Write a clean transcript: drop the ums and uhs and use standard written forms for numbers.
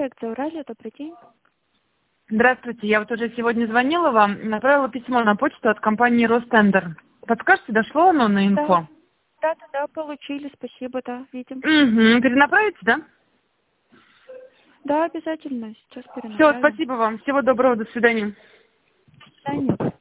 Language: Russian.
проект «Зауралье», добрый день. Здравствуйте, я вот уже сегодня звонила вам, направила письмо на почту от компании «Ростендер». Подскажете, дошло оно на инфо? Да, получили, спасибо, да, видим. Угу, перенаправите, да? Да, обязательно, сейчас Все, перенаправим. спасибо вам, всего доброго, до свидания. До свидания.